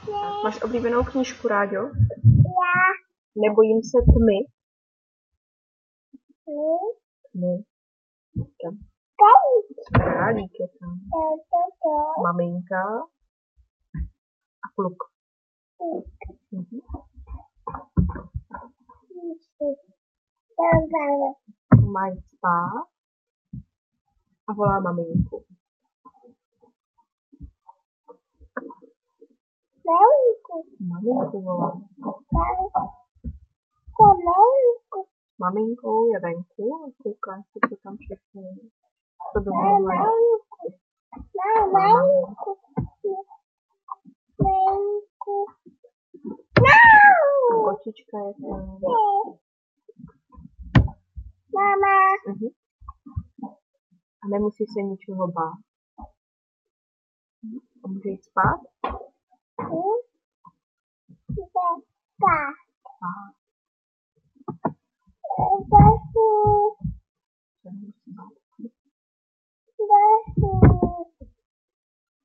Máš oblíbenou knížku, Ráďo? Já. Nebojím se tmy. Tmy. Tam. Králík je tam. Maminka a kluk. Mhm. Mají spát a volá maminku. Maminku volá. S maminkou je venku a kouká si, co tam všechno je. To domluvají. Kočička je tam. Mama. Mhm. A nemusí se ničeho bát. A může jít spát? Se nemusí bát.